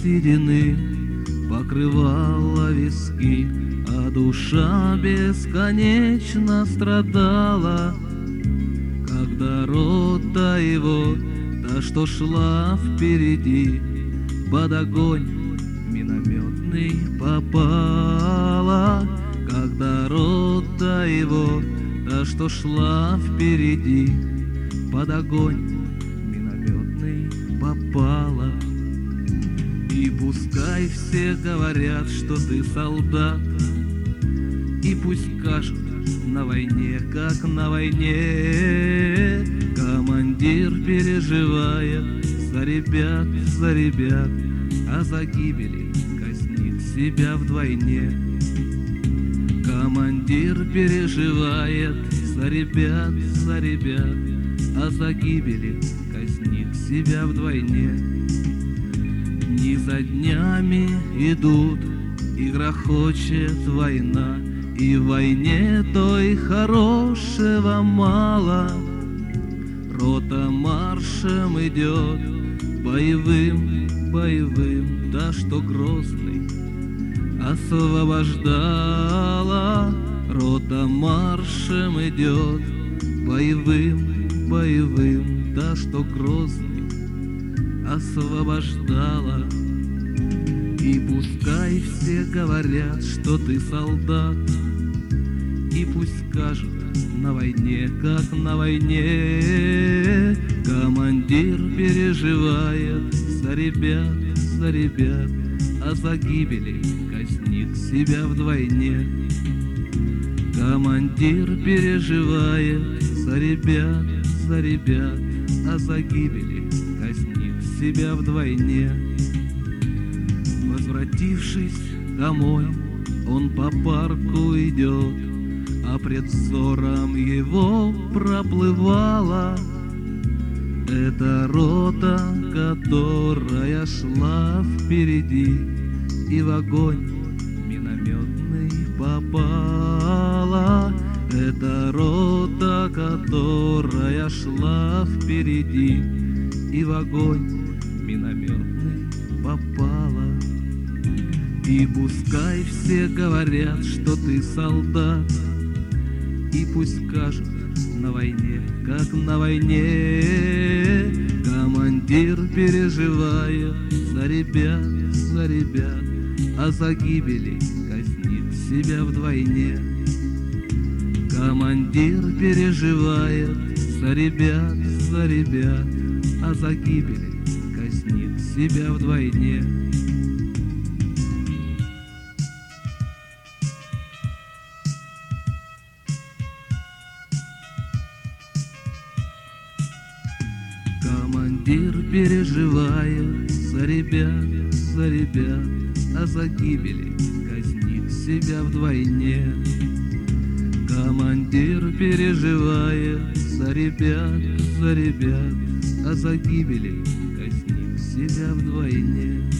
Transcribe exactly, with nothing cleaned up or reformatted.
седины покрывала виски, а душа бесконечно страдала, когда рота его, та, что шла впереди, под огонь минометный попала, когда рота его, та, что шла впереди, под огонь минометный попала. И пускай все говорят, что ты солдат, и пусть скажут на войне, как на войне, командир переживает за ребят, за ребят, а за гибели казнит себя вдвойне. Командир переживает за ребят, за ребят, а за гибели казнит себя вдвойне. Дни за днями идут, и грохочет война, и в войне той хорошего мало. Рота маршем идет, боевым, боевым, та, что Грозный освобождала. Рота маршем идет, боевым, боевым, та, что Грозный освобождала. И пускай все говорят, что ты солдат, и пусть скажут на войне, как на войне, командир переживает за ребят, за ребят, а за гибели казнит себя вдвойне. Командир переживает за ребят, за ребят, а за гибели казнит себя вдвойне. Возвратившись домой, он по парку идет, а пред взором его проплывала эта рота, которая шла впереди, и в огонь минометный попала. Эта рота, которая шла впереди, и в огонь минометный попала. И пускай все говорят, что ты солдат, и пусть скажут на войне, как на войне, командир переживает за ребят, за ребят, а за гибели казнит себя вдвойне. Командир переживает за ребят, за ребят, а за гибели казнит себя вдвойне. Командир переживает за ребят, за ребят, а за гибели казнит себя вдвойне. Командир переживает за ребят, за ребят, а за гибели казнит себя вдвойне.